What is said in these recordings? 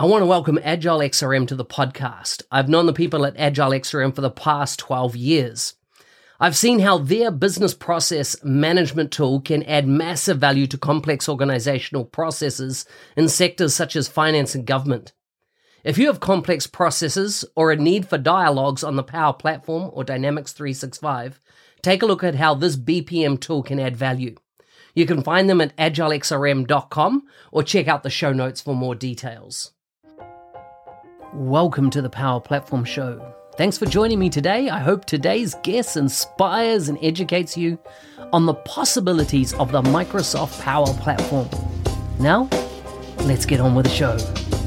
I want to welcome Agile XRM to the podcast. I've known the people at Agile XRM for the past 12 years. I've seen how their business process management tool can add massive value to complex organizational processes in sectors such as finance and government. If you have complex processes or a need for dialogues on the Power Platform or Dynamics 365, take a look at how this BPM tool can add value. You can find them at agilexrm.com or check out the show notes for more details. Welcome to the Power Platform Show. Thanks for joining me today. I hope today's guest inspires and educates you on the possibilities of the Microsoft Power Platform. Now, let's get on with the show.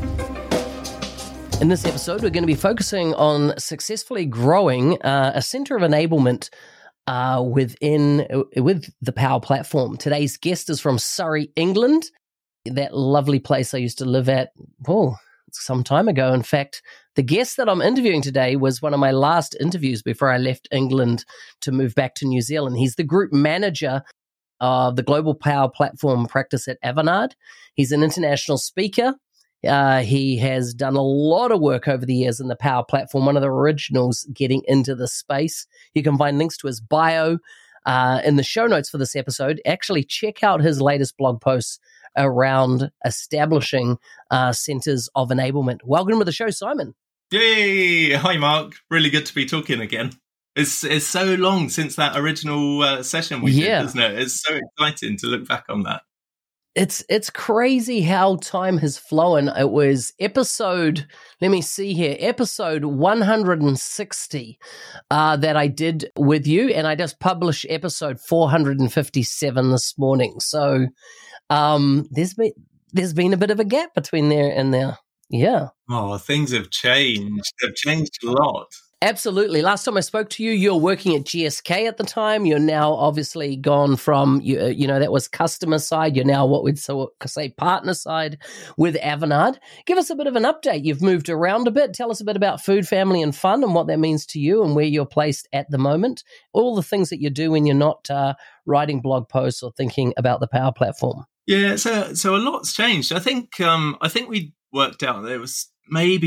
In this episode, we're going to be focusing on successfully growing a center of enablement with the Power Platform. Today's guest is from Surrey, England, that lovely place I used to live at some time ago. In fact, the guest that I'm interviewing today was one of my last interviews before I left England to move back to New Zealand. He's the group manager of the Global Power Platform practice at Avanade. He's an international speaker. He has done a lot of work over the years in the Power Platform, one of the originals getting into the space. You can find links to his bio in the show notes for this episode. Actually, check out his latest blog posts around establishing centers of enablement. Welcome to the show, Simon. Yay! Hi, Mark. Really good to be talking again. It's so long since that original session we did, isn't it? It's so exciting to look back on that. It's crazy how time has flown. It was episode 160 that I did with you, and I just published episode 457 this morning. So there's been a bit of a gap between there and there. Yeah. Oh, things have changed. They've changed a lot. Absolutely. Last time I spoke to you, you were working at GSK at the time. You're now obviously gone from, that was customer side. You're now what we'd say partner side with Avanade. Give us a bit of an update. You've moved around a bit. Tell us a bit about food, family, and fun and what that means to you and where you're placed at the moment. All the things that you do when you're not writing blog posts or thinking about the Power Platform. Yeah, so a lot's changed. I think we worked out that it was maybe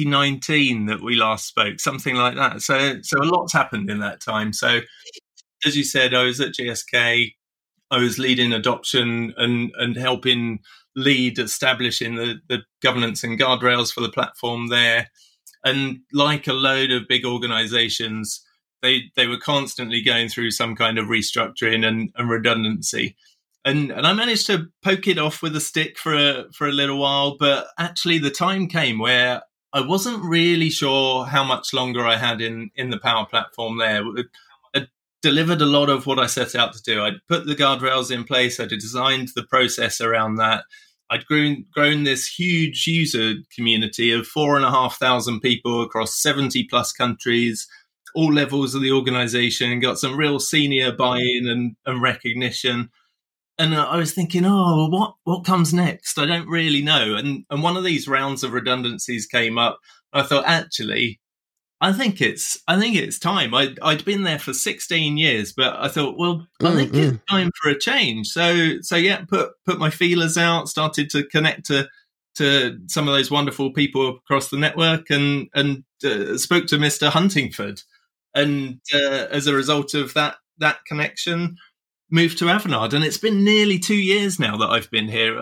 2019 that we last spoke, something like that. So a lot's happened in that time. So as you said, I was at GSK. I was leading adoption and helping lead establishing the governance and guardrails for the platform there. And like a load of big organizations, they were constantly going through some kind of restructuring and redundancy. And I managed to poke it off with a stick for a little while, but actually the time came where I wasn't really sure how much longer I had in the Power Platform there. I delivered a lot of what I set out to do. I'd put the guardrails in place. I'd designed the process around that. I'd grown this huge user community of 4,500 people across 70 plus countries, all levels of the organization, got some real senior buy-in and recognition. And I was thinking, what comes next? I don't really know. And one of these rounds of redundancies came up. I thought, actually, I think it's time. I'd been there for 16 years, but I thought, I think it's time for a change. So yeah, put my feelers out, started to connect to some of those wonderful people across the network, and spoke to Mr. Huntingford. And as a result of that connection, moved to Avanade, and it's been nearly 2 years now that I've been here.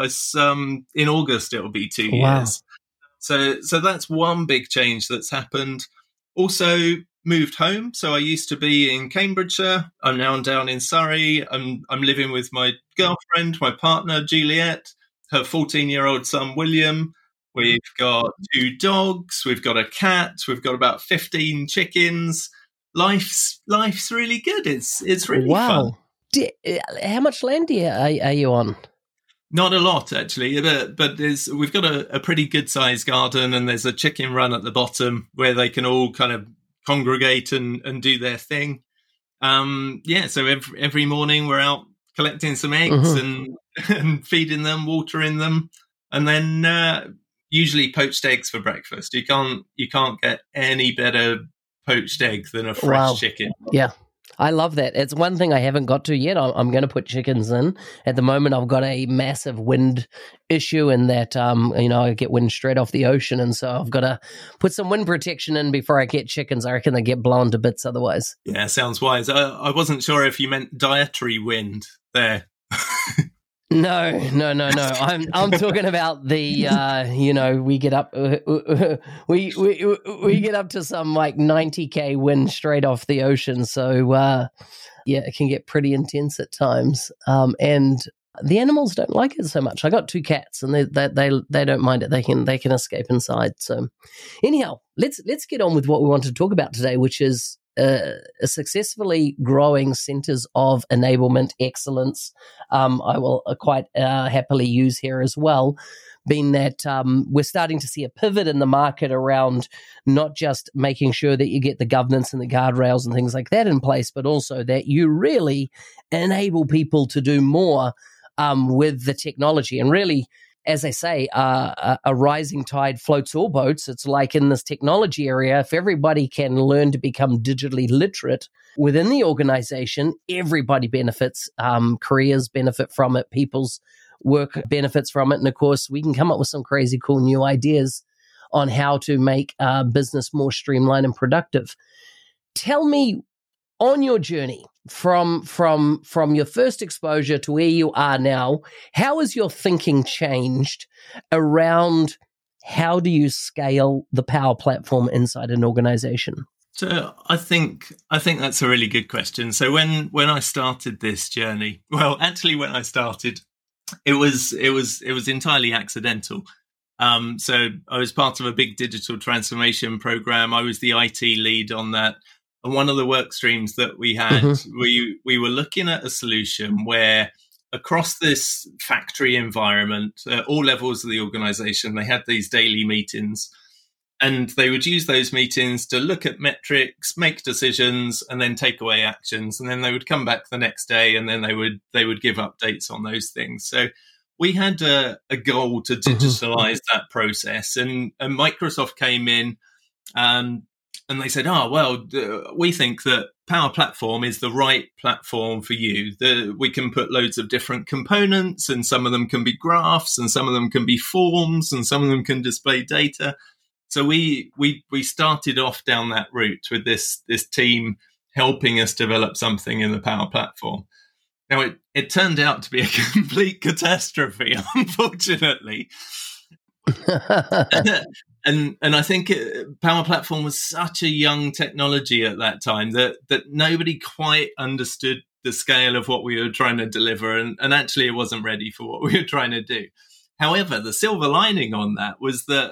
In August, it'll be 2 years. So that's one big change that's happened. Also moved home. So I used to be in Cambridgeshire. I'm now down in Surrey. I'm living with my girlfriend, my partner, Juliet, her 14-year-old son, William. We've got 2 dogs. We've got a cat. We've got about 15 chickens. Life's really good. It's really fun. How much land are you on? Not a lot, actually, but we've got a pretty good-sized garden, and there's a chicken run at the bottom where they can all kind of congregate and do their thing. So every morning we're out collecting some eggs and feeding them, watering them, and then usually poached eggs for breakfast. You can't get any better poached egg than a fresh chicken. Yeah. I love that. It's one thing I haven't got to yet. I'm going to put chickens in. At the moment, I've got a massive wind issue in that, I get wind straight off the ocean. And so I've got to put some wind protection in before I get chickens. I reckon they get blown to bits otherwise. Yeah, sounds wise. I wasn't sure if you meant dietary wind there. No. I'm talking about the we get up we get up to some like 90k wind straight off the ocean. So it can get pretty intense at times. And the animals don't like it so much. I got 2 cats, and they don't mind it. They can escape inside. So anyhow, let's get on with what we want to talk about today, which is successfully growing centers of enablement excellence. I will quite happily use here as well, being that we're starting to see a pivot in the market around not just making sure that you get the governance and the guardrails and things like that in place, but also that you really enable people to do more with the technology. And really, as they say, a rising tide floats all boats. It's like in this technology area, if everybody can learn to become digitally literate within the organization, everybody benefits. Careers benefit from it. People's work benefits from it. And of course, we can come up with some crazy cool new ideas on how to make business more streamlined and productive. Tell me, on your journey from your first exposure to where you are now, how has your thinking changed around how do you scale the Power Platform inside an organization? So I think that's a really good question. So when I started this journey, well, actually when I started, it was entirely accidental. So I was part of a big digital transformation program. I was the IT lead on that. And one of the work streams that we had, we were looking at a solution where across this factory environment, all levels of the organization, they had these daily meetings, and they would use those meetings to look at metrics, make decisions, and then take away actions. And then they would come back the next day, and then they would give updates on those things. So we had a goal to digitalize that process, and Microsoft came in and they said, we think that Power Platform is the right platform for you. We can put loads of different components, and some of them can be graphs, and some of them can be forms, and some of them can display data. So we started off down that route with this team helping us develop something in the Power Platform. Now, it turned out to be a complete catastrophe, unfortunately. And I think Power Platform was such a young technology at that time that nobody quite understood the scale of what we were trying to deliver, and actually it wasn't ready for what we were trying to do. However, the silver lining on that was that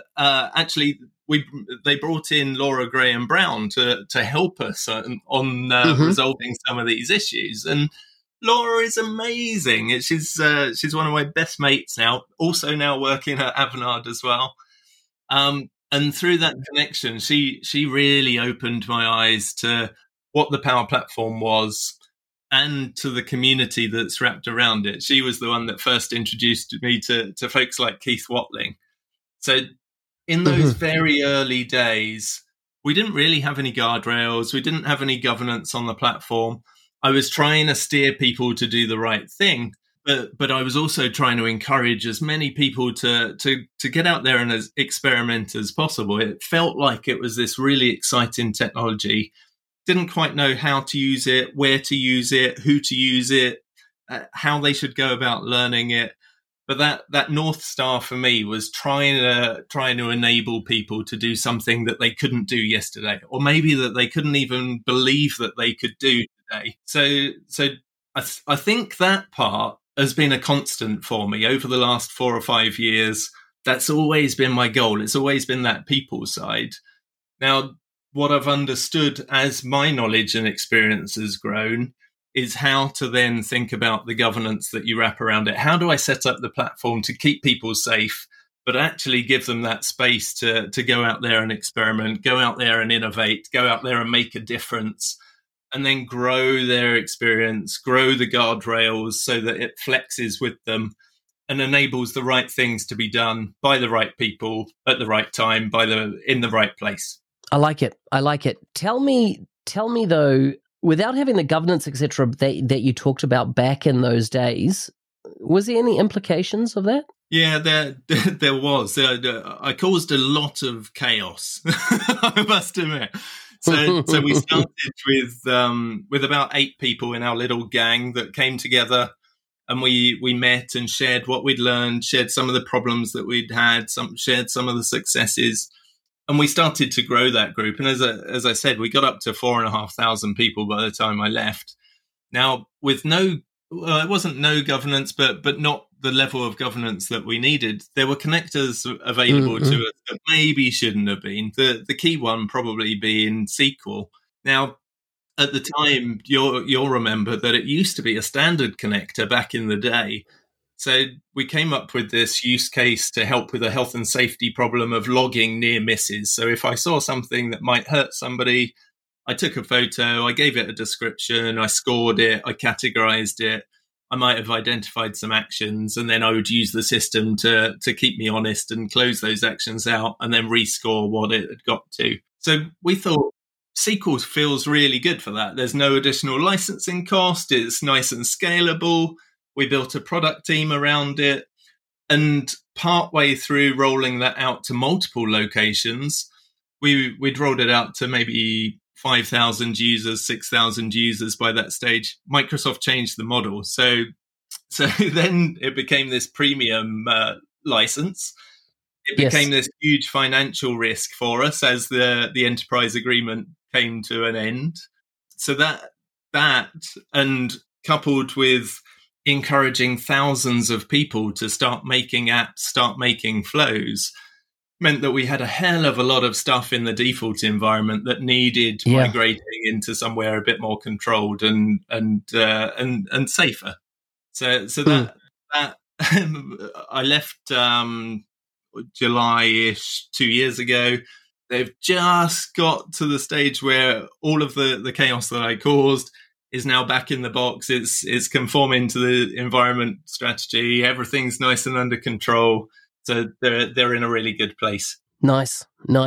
they brought in Laura Graham Brown to help us on resolving some of these issues. And Laura is amazing. She's one of my best mates now, also now working at Avanade as well. And through that connection, she really opened my eyes to what the Power Platform was and to the community that's wrapped around it. She was the one that first introduced me to folks like Keith Watling. So in those very early days, we didn't really have any guardrails. We didn't have any governance on the platform. I was trying to steer people to do the right thing. But I was also trying to encourage as many people to get out there and as experiment as possible. It felt like it was this really exciting technology. Didn't quite know how to use it, where to use it, who to use it, how they should go about learning it. But that North Star for me was trying to enable people to do something that they couldn't do yesterday, or maybe that they couldn't even believe that they could do today. So I think that part has been a constant for me over the last 4 or 5 years. That's always been my goal. It's always been that people side. Now, what I've understood as my knowledge and experience has grown is how to then think about the governance that you wrap around it. How do I set up the platform to keep people safe, but actually give them that space to go out there and experiment, go out there and innovate, go out there and make a difference, and then grow their experience, grow the guardrails so that it flexes with them and enables the right things to be done by the right people at the right time, in the right place. I like it. Tell me though, without having the governance, etc., that you talked about back in those days, was there any implications of that? Yeah, there was. I caused a lot of chaos, I must admit. So we started with about 8 people in our little gang that came together, and we met and shared what we'd learned, shared some of the problems that we'd had, shared some of the successes, and we started to grow that group. And as I said, we got up to 4,500 people by the time I left. Now, with it wasn't no governance, but not the level of governance that we needed. There were connectors available to us that maybe shouldn't have been. The key one probably being SQL. Now, at the time, you'll remember that it used to be a standard connector back in the day. So we came up with this use case to help with a health and safety problem of logging near misses. So if I saw something that might hurt somebody, I took a photo, I gave it a description, I scored it, I categorized it. I might have identified some actions, and then I would use the system to keep me honest and close those actions out and then rescore what it had got to. So we thought SQL feels really good for that. There's no additional licensing cost. It's nice and scalable. We built a product team around it. And partway through rolling that out to multiple locations, we'd rolled it out to maybe 5,000 users, 6,000 users by that stage. Microsoft changed the model. So then it became this premium license. It became this huge financial risk for us as the enterprise agreement came to an end. So that and coupled with encouraging thousands of people to start making apps, start making flows, meant that we had a hell of a lot of stuff in the default environment that needed migrating into somewhere a bit more controlled and safer. So that I left July-ish 2 years ago. They've just got to the stage where all of the chaos that I caused is now back in the box. It's conforming to the environment strategy. Everything's nice and under control. So they're in a really good place. Nice.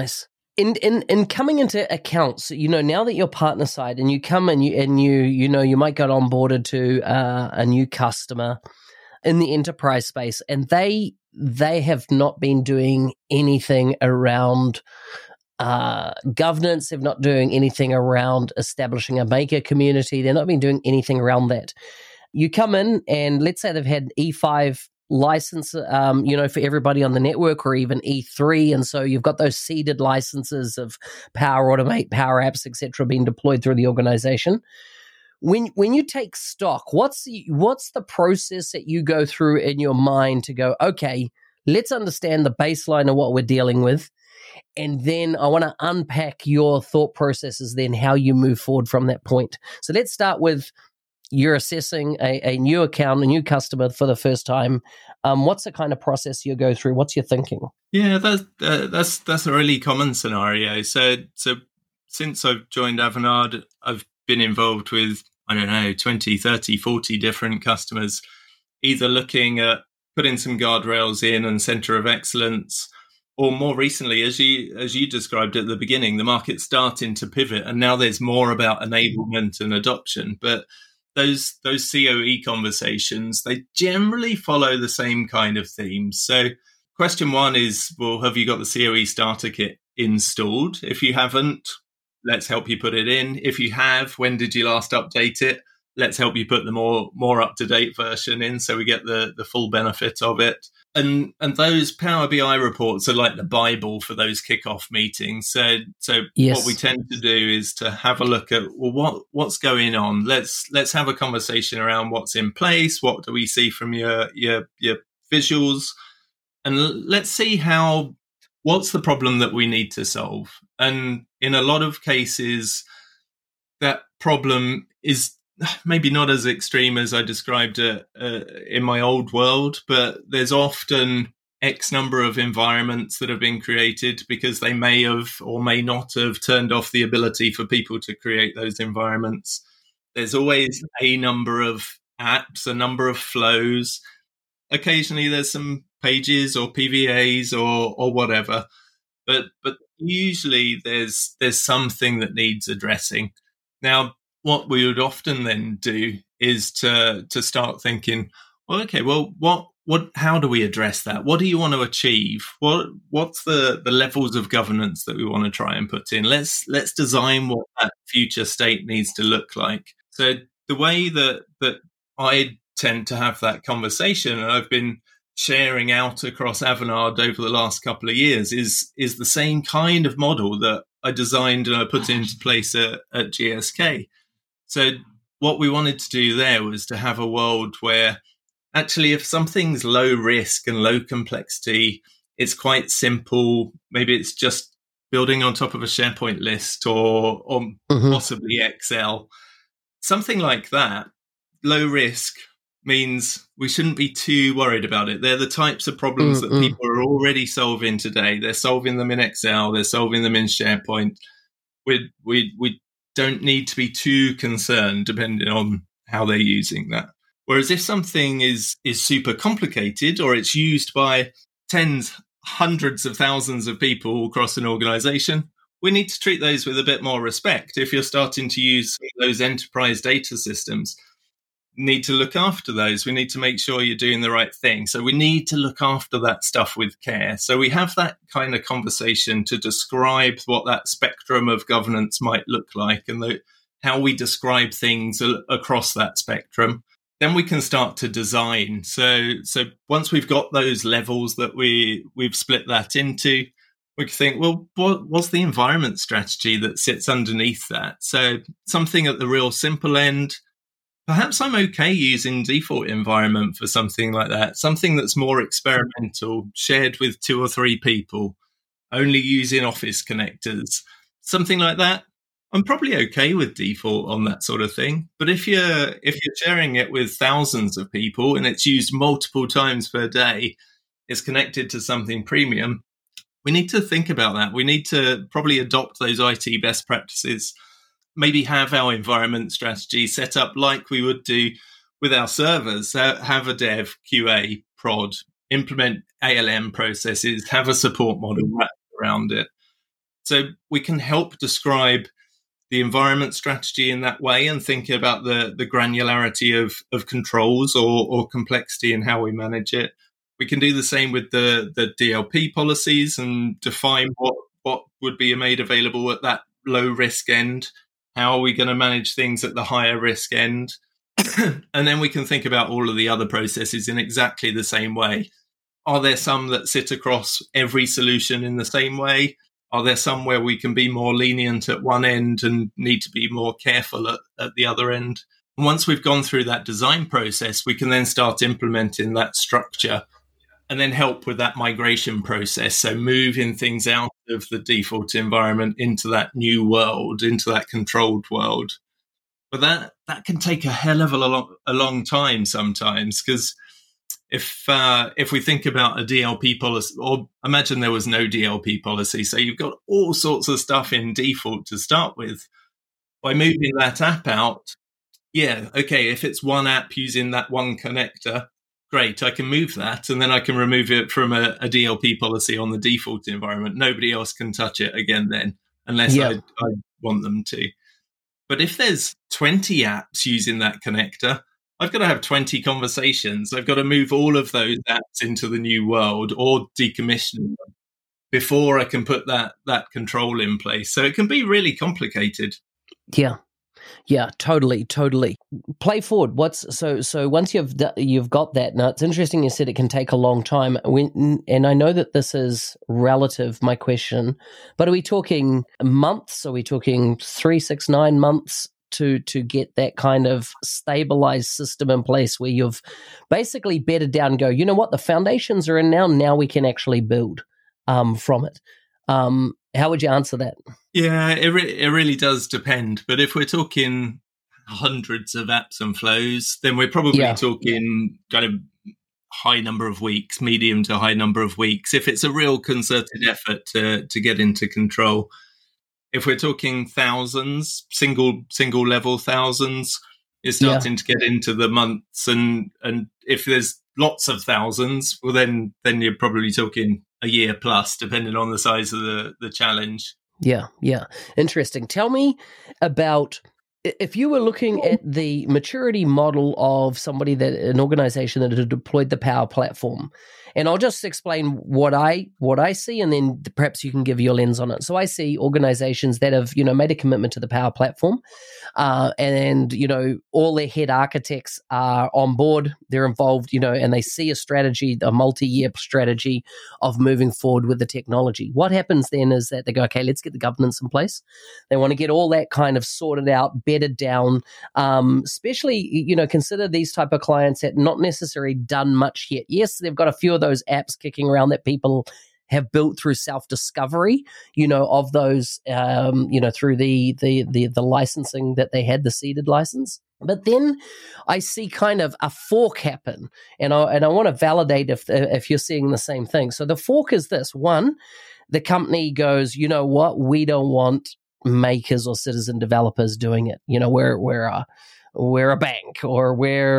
In coming into accounts, now that you're partner side and you come and you might get onboarded to a new customer in the enterprise space, and they have not been doing anything around governance. They're not doing anything around establishing a maker community. They're not been doing anything around that. You come in and let's say they've had E5 license, for everybody on the network, or even E3, and so you've got those seeded licenses of Power Automate, Power Apps, etc., being deployed through the organization. When you take stock, what's the process that you go through in your mind to go, okay, let's understand the baseline of what we're dealing with, and then I want to unpack your thought processes, then how you move forward from that point. So let's start with you're assessing a new account, a new customer for the first time. What's the kind of process you go through? What's your thinking? Yeah, that's a really common scenario. So since I've joined Avanade, I've been involved with, 20, 30, 40 different customers, either looking at putting some guardrails in and center of excellence, or more recently, as you described at the beginning, the market's starting to pivot, and now there's more about enablement and adoption. But those COE conversations, they generally follow the same kind of themes. So question one is, well, have you got the COE starter kit installed? If you haven't, let's help you put it in. If you have, when did you last update it? Let's help you put the more up-to-date version in so we get the full benefit of it. And those Power BI reports are like the Bible for those kickoff meetings. So yes. What we tend to do is to have a look at, well, what's going on? Let's have a conversation around what's in place. What do we see from your visuals? And let's see what's the problem that we need to solve? And in a lot of cases, that problem is maybe not as extreme as I described it in my old world, but there's often X number of environments that have been created because they may have or may not have turned off the ability for people to create those environments. There's always a number of apps, a number of flows. Occasionally there's some pages or PVAs or whatever, but usually there's something that needs addressing. Now, what we would often then do is to start thinking, well, okay, well, how do we address that? What do you want to achieve? What's the levels of governance that we want to try and put in? Let's design what that future state needs to look like. So the way that I tend to have that conversation, and I've been sharing out across Avanade over the last couple of years, is the same kind of model that I designed and I put into place at GSK. So what we wanted to do there was to have a world where actually if something's low risk and low complexity, it's quite simple. Maybe it's just building on top of a SharePoint list or possibly Excel. Something like that, low risk, means we shouldn't be too worried about it. They're the types of problems that people are already solving today. They're solving them in Excel. They're solving them in SharePoint. We don't need to be too concerned depending on how they're using that. Whereas if something is super complicated or it's used by tens, hundreds of thousands of people across an organization, we need to treat those with a bit more respect. If you're starting to use those enterprise data systems, need to look after those. We need to make sure you're doing the right thing. So we need to look after that stuff with care. So we have that kind of conversation to describe what that spectrum of governance might look like and how we describe things across that spectrum. Then we can start to design. So once we've got those levels that we've split that into, we can think, well, what's the environment strategy that sits underneath that? So something at the real simple end, perhaps I'm okay using default environment for something like that, something that's more experimental, shared with 2 or 3 people, only using Office connectors, something like that. I'm probably okay with default on that sort of thing. But if you're sharing it with thousands of people and it's used multiple times per day, it's connected to something premium, we need to think about that. We need to probably adopt those IT best practices, maybe have our environment strategy set up like we would do with our servers, have a dev, QA, prod, implement ALM processes, have a support model wrapped around it. So we can help describe the environment strategy in that way and think about the granularity of controls or complexity in how we manage it. We can do the same with the DLP policies and define what would be made available at that low risk end. How are we going to manage things at the higher risk end? And then we can think about all of the other processes in exactly the same way. Are there some that sit across every solution in the same way? Are there some where we can be more lenient at one end and need to be more careful at the other end? And once we've gone through that design process, we can then start implementing that structure and then help with that migration process. So moving things out of the default environment into that new world, into that controlled world. But that can take a hell of a long time sometimes, because if we think about a DLP policy, or imagine there was no DLP policy, so you've got all sorts of stuff in default to start with. By moving that app out, yeah, okay, if it's one app using that one connector, great, I can move that, and then I can remove it from a DLP policy on the default environment. Nobody else can touch it again then, unless I want them to. But if there's 20 apps using that connector, I've got to have 20 conversations. I've got to move all of those apps into the new world or decommission them before I can put that control in place. So it can be really complicated. Yeah, totally. Play forward. So once you've got that. Now it's interesting you said it can take a long time. And I know that this is relative, my question, but are we talking months? Are we talking 3, 6, 9 months to get that kind of stabilized system in place where you've basically bedded down and go, you know what, the foundations are in now we can actually build from it? How would you answer that? Yeah, it really does depend. But if we're talking hundreds of apps and flows, then we're probably talking kind of high number of weeks, medium to high number of weeks, if it's a real concerted effort to get into control. If we're talking thousands, single level thousands, it's starting to get into the months. And if there's lots of thousands, well, then you're probably talking a year plus, depending on the size of the challenge. Yeah. Interesting. Tell me about, if you were looking at the maturity model of an organization that had deployed the Power Platform, and I'll just explain what I see, and then perhaps you can give your lens on it. So I see organizations that have, made a commitment to the Power Platform, and all their head architects are on board. They're involved, and they see a strategy, a multi-year strategy of moving forward with the technology. What happens then is that they go, okay, let's get the governance in place. They want to get all that kind of sorted out, bedded down. Especially, consider these type of clients that not necessarily done much yet. Yes, they've got a few of those apps kicking around that people have built through self-discovery, of those, through the licensing that they had, the seeded license. But then I see kind of a fork happen, and I want to validate if you're seeing the same thing. So the fork is this: one, the company goes, you know what, we don't want makers or citizen developers doing it. We're a bank, or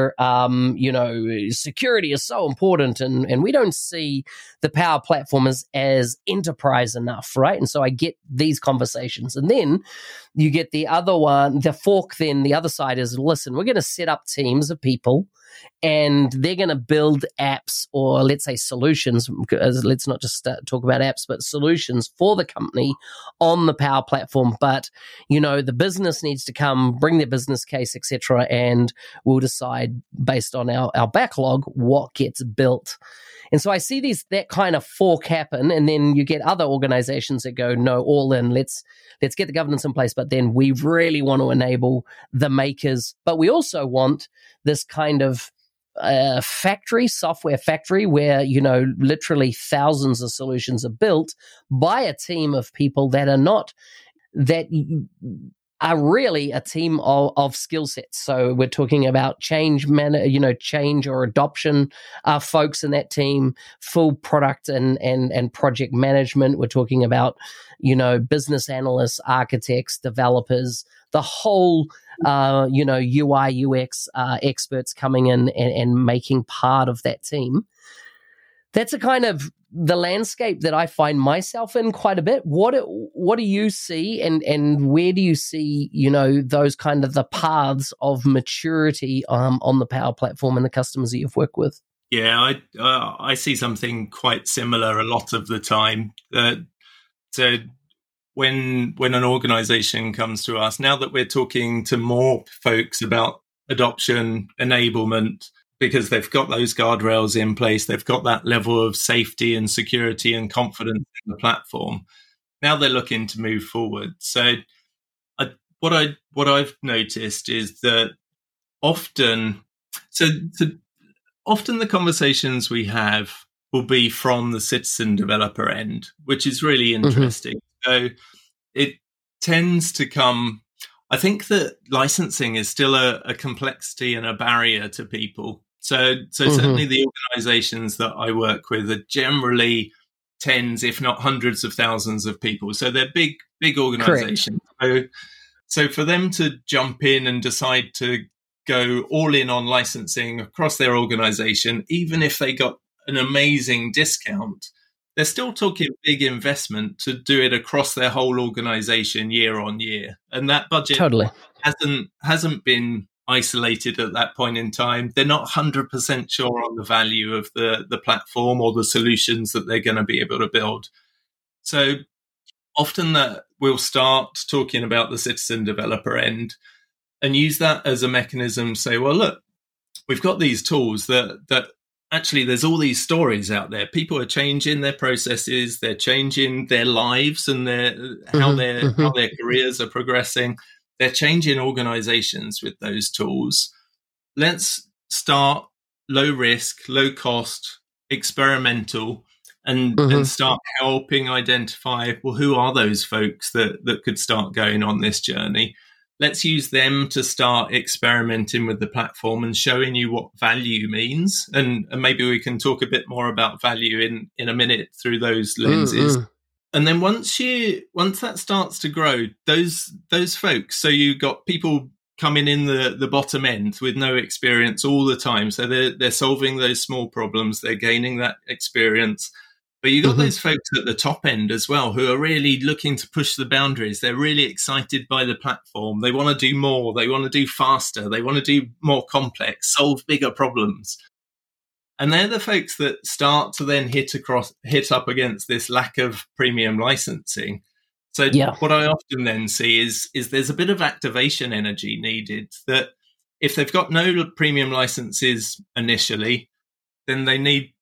security is so important, and we don't see the Power Platform as enterprise enough, right? And so I get these conversations. And then you get the other one, the fork, then the other side is, listen, we're going to set up teams of people, and they're going to build apps, or let's say solutions. Let's not just talk about apps, but solutions for the company on the Power Platform. But, the business needs to come, bring their business case, etc., and we'll decide based on our backlog what gets built. And so I see that kind of fork happen, and then you get other organizations that go, no, all in, let's get the governance in place, but then we really want to enable the makers. But we also want this kind of software factory where, literally thousands of solutions are built by a team of people that are really a team of skill sets. So we're talking about change or adoption folks in that team, full product and project management. We're talking about, business analysts, architects, developers, the whole, UI, UX experts coming in and making part of that team. That's a kind of the landscape that I find myself in quite a bit. What do you see, and where do you see, those kind of the paths of maturity on the Power Platform and the customers that you've worked with? Yeah, I see something quite similar a lot of the time. So when an organization comes to us, now that we're talking to more folks about adoption, enablement, because they've got those guardrails in place, they've got that level of safety and security and confidence in the platform. Now they're looking to move forward. So what I've noticed is that often the conversations we have will be from the citizen developer end, which is really interesting. Mm-hmm. So it tends to come. I think that licensing is still a complexity and a barrier to people. So mm-hmm. Certainly the organizations that I work with are generally tens, if not hundreds of thousands of people. So they're big organizations. So for them to jump in and decide to go all in on licensing across their organization, even if they got an amazing discount, they're still talking big investment to do it across their whole organization year on year. And that budget totally hasn't been isolated at that point in time. They're not 100% sure on the value of the platform or the solutions that they're going to be able to build. So often that we'll start talking about the citizen developer end and use that as a mechanism to say, well, look, we've got these tools that actually there's all these stories out there. People are changing their processes, they're changing their lives and how their careers are progressing. They're changing organizations with those tools. Let's start low risk, low cost, experimental, and start helping identify, well, who are those folks that could start going on this journey? Let's use them to start experimenting with the platform and showing you what value means. And maybe we can talk a bit more about value in a minute through those lenses. And then once that starts to grow, those folks, so you got people coming in the bottom end with no experience all the time. So they're solving those small problems, they're gaining that experience. But you've got those folks at the top end as well who are really looking to push the boundaries. They're really excited by the platform. They want to do more. They want to do faster. They want to do more complex, solve bigger problems. And they're the folks that start to then hit up against this lack of premium licensing. So what I often then see is there's a bit of activation energy needed, that if they've got no premium licenses initially, then they need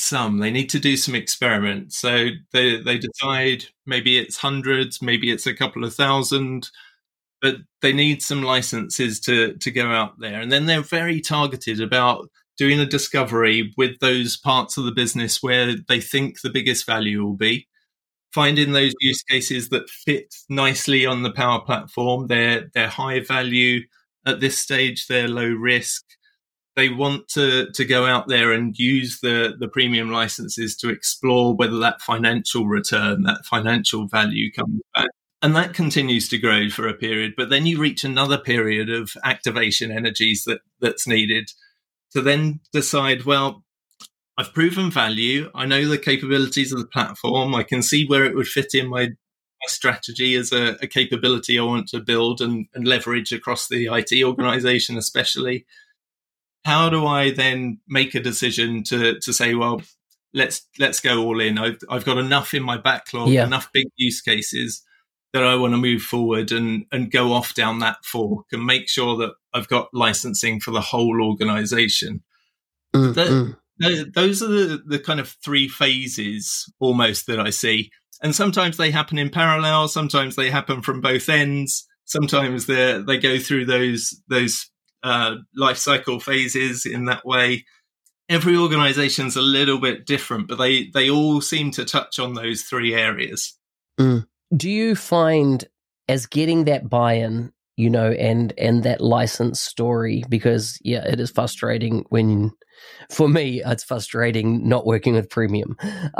to do some experiments. So they decide maybe it's hundreds, maybe it's a couple of thousand, but they need some licenses to go out there. And then they're very targeted about doing a discovery with those parts of the business where they think the biggest value will be, finding those use cases that fit nicely on the Power Platform. They're high value at this stage, they're low risk. They want to go out there and use the premium licenses to explore whether that financial return, that financial value comes back. And that continues to grow for a period. But then you reach another period of activation energies that's needed to then decide, well, I've proven value. I know the capabilities of the platform. I can see where it would fit in my strategy as a capability I want to build and leverage across the IT organization, especially. How do I then make a decision to say, well, let's go all in? I've got enough in my backlog, enough big use cases that I want to move forward and go off down that fork and make sure that I've got licensing for the whole organization. Those are the kind of three phases almost that I see. And sometimes they happen in parallel. Sometimes they happen from both ends. Sometimes they go through those life cycle phases in that way. Every organization's a little bit different, but they all seem to touch on those three areas. Do you find as getting that buy-in, and that license story, because it is frustrating for me, it's frustrating not working with premium,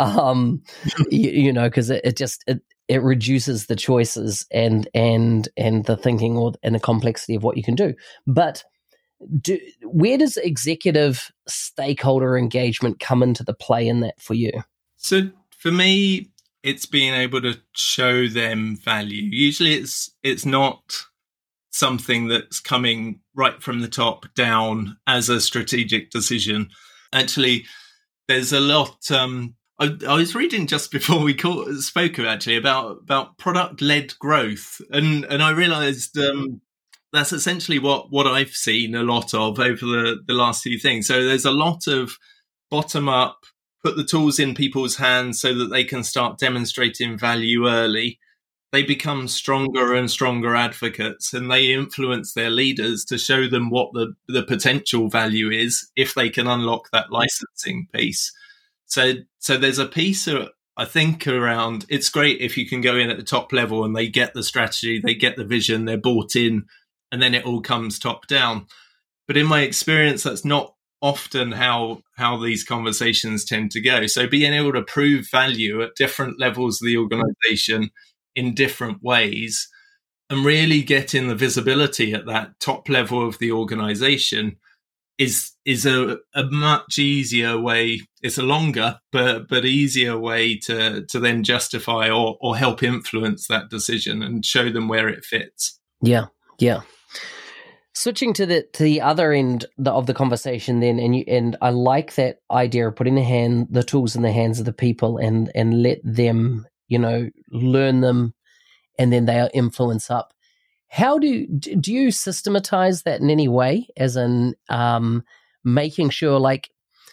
because it reduces the choices and the thinking and the complexity of what you can do. But where does executive stakeholder engagement come into the play in that for you? So for me, it's being able to show them value. Usually it's not something that's coming right from the top down as a strategic decision. Actually, there's a lot. I was reading just before we spoke actually about product-led growth, and I realised that's essentially what I've seen a lot of over the last few things. So there's a lot of bottom-up, put the tools in people's hands so that they can start demonstrating value early. They become stronger and stronger advocates, and they influence their leaders to show them what the potential value is if they can unlock that licensing piece. So there's a piece, I think, around it's great if you can go in at the top level and they get the strategy, they get the vision, they're bought in, and then it all comes top down. But in my experience, that's not often how these conversations tend to go. So being able to prove value at different levels of the organization in different ways and really getting the visibility at that top level of the organization is a much easier way. It's a longer but easier way to then justify or help influence that decision and show them where it fits. Yeah. Switching to the other end of the conversation, then, and I like that idea of putting the tools in the hands of the people and let them, learn them, and then they influence up. How do you systematize that in any way? As in making sure, like,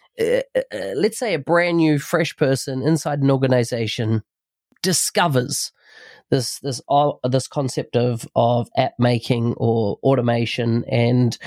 let's say a brand new, fresh person inside an organization discovers this concept of app making or automation, and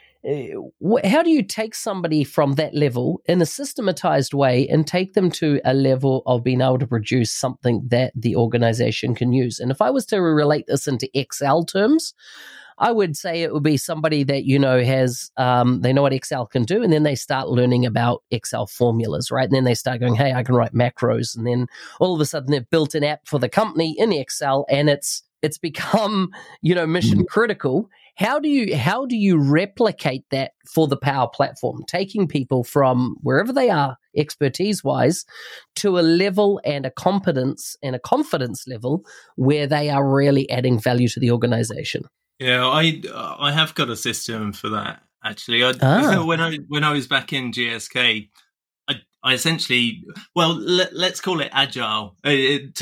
how do you take somebody from that level in a systematized way and take them to a level of being able to produce something that the organization can use? And if I was to relate this into Excel terms, I would say it would be somebody that, has, they know what Excel can do, and then they start learning about Excel formulas, right? And then they start going, hey, I can write macros. And then all of a sudden they've built an app for the company in Excel, and it's become, mission critical. How do you replicate that for the Power Platform, taking people from wherever they are expertise-wise, to a level and a competence and a confidence level where they are really adding value to the organization? Yeah, I have got a system for that, actually. When I was back in GSK, I essentially, well, let's call it agile to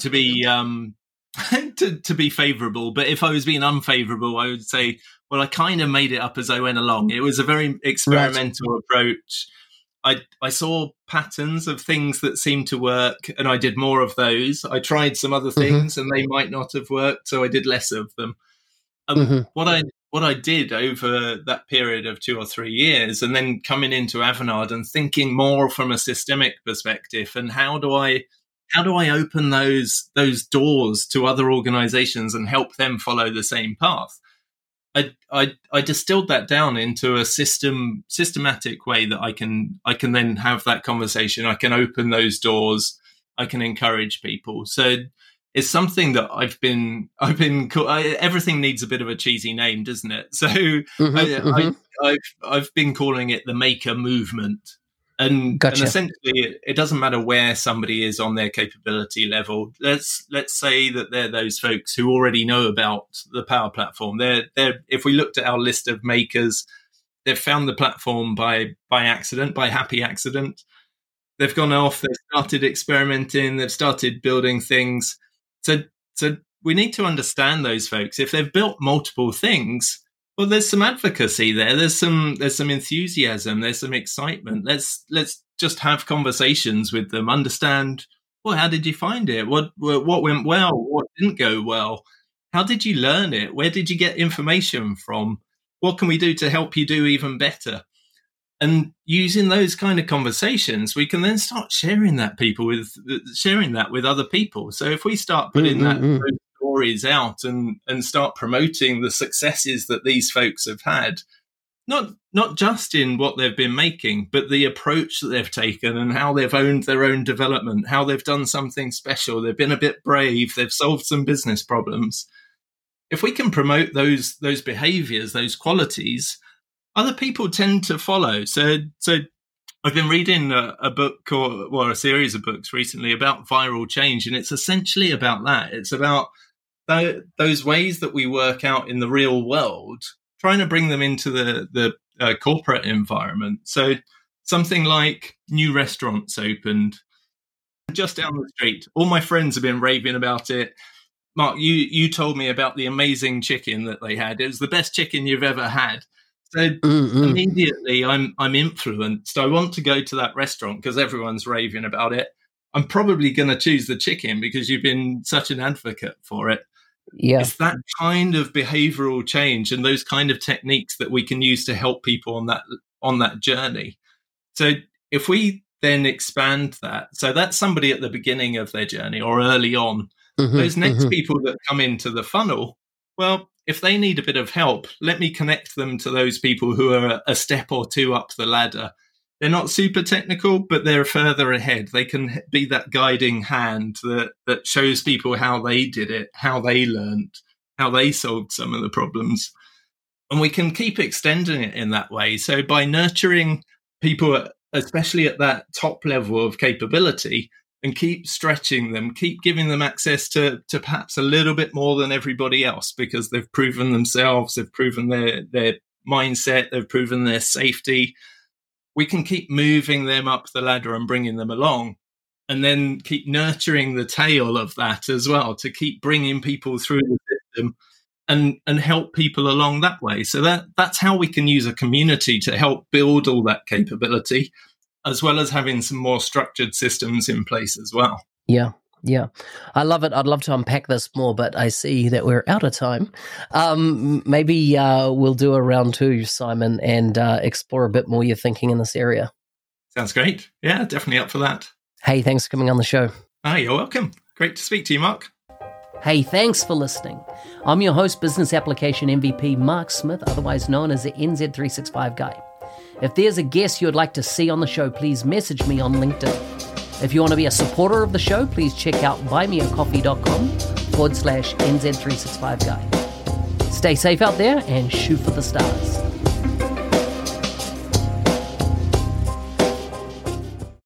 be favorable. But if I was being unfavorable, I would say, well, I kind of made it up as I went along. It was a very experimental approach. I saw patterns of things that seemed to work, and I did more of those. I tried some other things, and they might not have worked, so I did less of them. What I did over that period of 2 or 3 years, and then coming into Avanade and thinking more from a systemic perspective, and how do I open those doors to other organizations and help them follow the same path? I distilled that down into a systematic way that I can then have that conversation. I can open those doors. I can encourage people. So it's something that I've been. Everything needs a bit of a cheesy name, doesn't it? So I've been calling it the Maker Movement, and essentially it doesn't matter where somebody is on their capability level. Let's say that they're those folks who already know about the Power Platform. If we looked at our list of makers, they've found the platform by accident, by happy accident. They've gone off. They've started experimenting. They've started building things. So we need to understand those folks. If they've built multiple things, well, there's some advocacy there. There's some enthusiasm. There's some excitement. Let's just have conversations with them. Understand. Well, how did you find it? What went well? What didn't go well? How did you learn it? Where did you get information from? What can we do to help you do even better? And using those kind of conversations, we can then start sharing that with other people. So if we start putting those stories out and start promoting the successes that these folks have had, not just in what they've been making, but the approach that they've taken and how they've owned their own development, how they've done something special, they've been a bit brave, they've solved some business problems. If we can promote those behaviors, those qualities, other people tend to follow. So I've been reading a book or a series of books recently about viral change, and it's essentially about that. It's about those ways that we work out in the real world, trying to bring them into the corporate environment. So something like new restaurants opened just down the street. All my friends have been raving about it. Mark, you told me about the amazing chicken that they had. It was the best chicken you've ever had. So immediately I'm influenced. I want to go to that restaurant because everyone's raving about it. I'm probably going to choose the chicken because you've been such an advocate for it. Yeah. It's that kind of behavioral change and those kind of techniques that we can use to help people on that journey. So if we then expand that, so that's somebody at the beginning of their journey or early on. Those next people that come into the funnel, well, if they need a bit of help, let me connect them to those people who are a step or two up the ladder. They're not super technical, but they're further ahead. They can be that guiding hand that shows people how they did it, how they learned, how they solved some of the problems. And we can keep extending it in that way. So by nurturing people, especially at that top level of capability, and keep stretching them, keep giving them access to perhaps a little bit more than everybody else because they've proven themselves, they've proven their mindset, they've proven their safety. We can keep moving them up the ladder and bringing them along, and then keep nurturing the tail of that as well to keep bringing people through the system and help people along that way. So that's how we can use a community to help build all that capability, as well as having some more structured systems in place as well. Yeah. I love it. I'd love to unpack this more, but I see that we're out of time. Maybe we'll do a round 2, Simon, and explore a bit more your thinking in this area. Sounds great. Yeah, definitely up for that. Hey, thanks for coming on the show. You're welcome. Great to speak to you, Mark. Hey, thanks for listening. I'm your host, Business Application MVP, Mark Smith, otherwise known as the NZ365 Guy. If there's a guest you'd like to see on the show, please message me on LinkedIn. If you want to be a supporter of the show, please check out buymeacoffee.com/NZ365Guy. Stay safe out there and shoot for the stars.